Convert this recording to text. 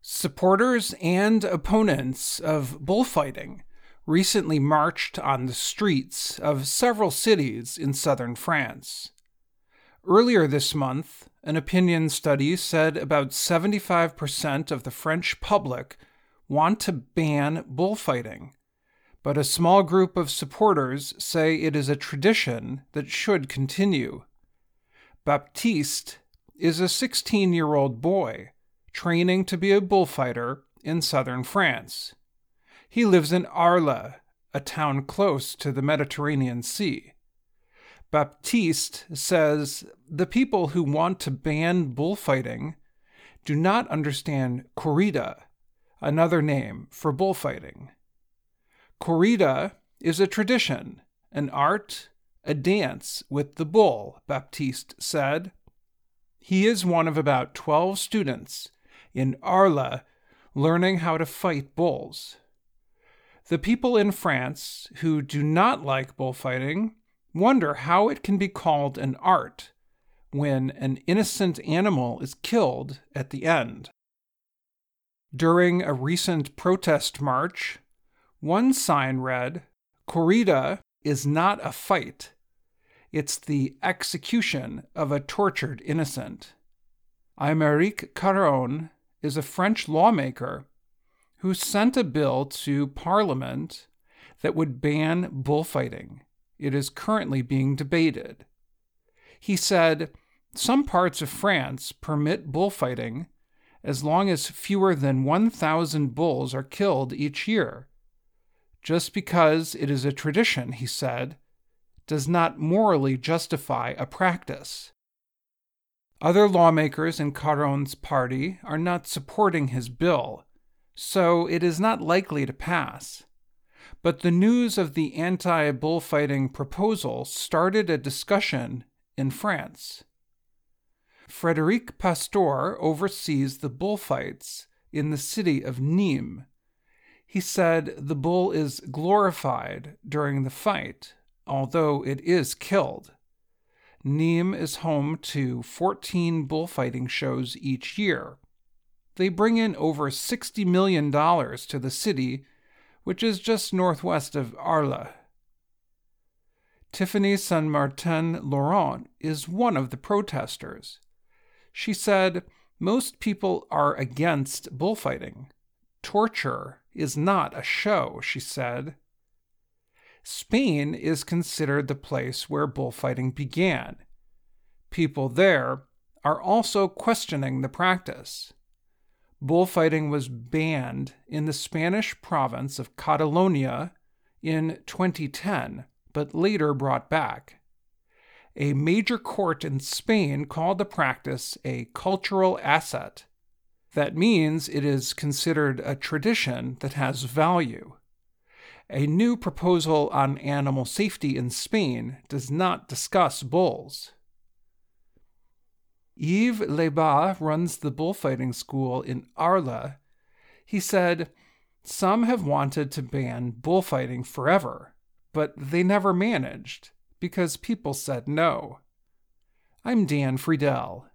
Supporters and opponents of bullfighting recently marched on the streets of several cities in southern France. Earlier this month, an opinion study said about 75% of the French public want to ban bullfighting, but a small group of supporters say it is a tradition that should continue. Baptiste is a 16-year-old boy training to be a bullfighter in southern France. He lives in Arles, a town close to the Mediterranean Sea. Baptiste says the people who want to ban bullfighting do not understand corrida, another name for bullfighting. Corrida is a tradition, an art, a dance with the bull, Baptiste said. He is one of about 12 students in Arles learning how to fight bulls. The people in France who do not like bullfighting wonder how it can be called an art when an innocent animal is killed at the end. During a recent protest march, one sign read, "Corrida is not a fight. It's the execution of a tortured innocent." Aymeric Caron is a French lawmaker who sent a bill to Parliament that would ban bullfighting. It is currently being debated. He said, "Some parts of France permit bullfighting as long as fewer than 1,000 bulls are killed each year. Just because it is a tradition," he said, "does not morally justify a practice." Other lawmakers in Caron's party are not supporting his bill, so it is not likely to pass. But the news of the anti-bullfighting proposal started a discussion in France. Frédéric Pastor oversees the bullfights in the city of Nîmes. He said the bull is glorified during the fight, although it is killed. Nîmes is home to 14 bullfighting shows each year. They bring in over $60 million to the city, which is just northwest of Arles. Tiffany Saint-Martin-Laurent is one of the protesters. She said, "Most people are against bullfighting. Torture is not a show," she said. Spain is considered the place where bullfighting began. People there are also questioning the practice. Bullfighting was banned in the Spanish province of Catalonia in 2010, but later brought back. A major court in Spain called the practice a cultural asset. That means it is considered a tradition that has value. A new proposal on animal safety in Spain does not discuss bulls. Yves Lebas runs the bullfighting school in Arles. He said, "Some have wanted to ban bullfighting forever, but they never managed because people said no." I'm Dan Friedel,